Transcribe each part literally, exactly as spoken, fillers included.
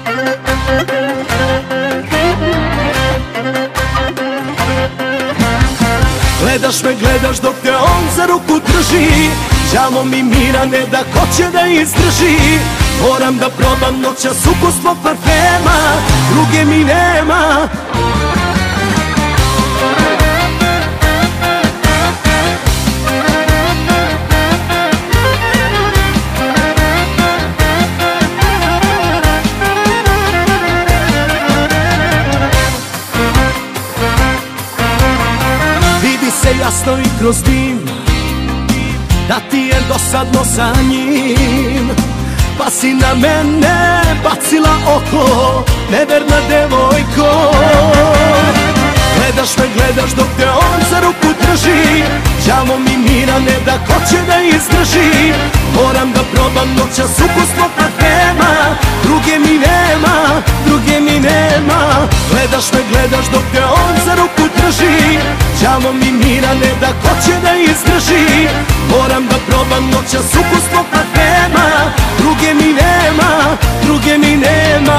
Gledaš me, gledaš dok te on za ruku drži. Žao mi Mirane da ko će da izdrži. Moram da probam noćas ukus tvog parfema, druge mi nema. Vidi se jasno i kroz dim da ti je dosadno sa njim, pa si na mene bacila oko, neverna devojko. Gledaš me, gledaš dok te on za ruku drži. Žao mi Mirane da ko će da izdrži. Moram da probam noćas ukus tvog parfema, druge mi nema, druge mi nema. Gledaš me, gledaš dok te on za ruku drži. Žao mi Mirane da ko će da izdrži. Moram da probam noćas ukus tvog parfema, druge mi nema, druge mi nema.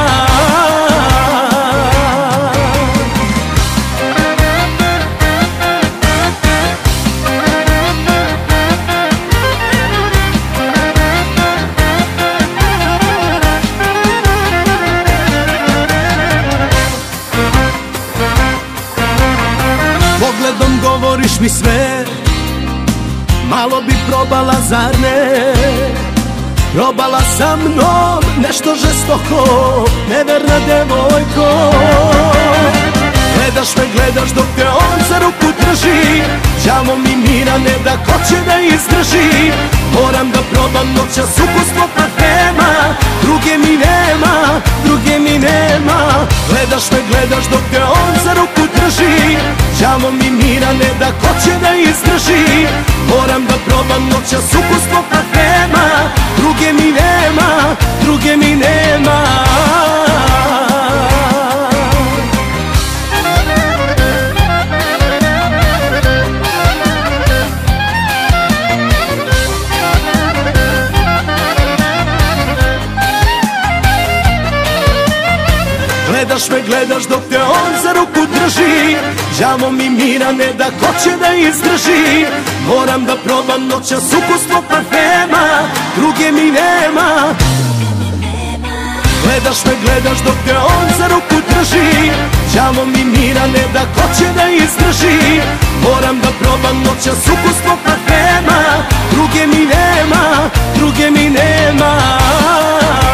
Pogledom govoriš mi sve, malo bi probala, zar ne? Probala sa mnom nešto žestoko, neverna devojko. Gledaš me, gledaš dok te on za ruku drži. Žao mi Mirane da ko će da izdrži. Moram da probam noćas ukus tvog parfema, druge mi nema, druge mi nema. Gledaš me, gledaš dok te on za ruku drži. Žao mi Mirane da ko će da izdrži. Moram da probam noćas ukus tvog parfema, druge mi nema, druge mi nema. Gledaš me, gledaš dok te on za ruku drži. Žao mi Mirane da ko će da izdrži. Moram da probam noćas ukus tvog parfema, druge mi nema. Gledaš me, gledaš dok te on za ruku drži. Žao mi Mirane da ko će da izdrži. Moram da probam noćas ukus tvog parfema, druge mi nema, druge mi nema.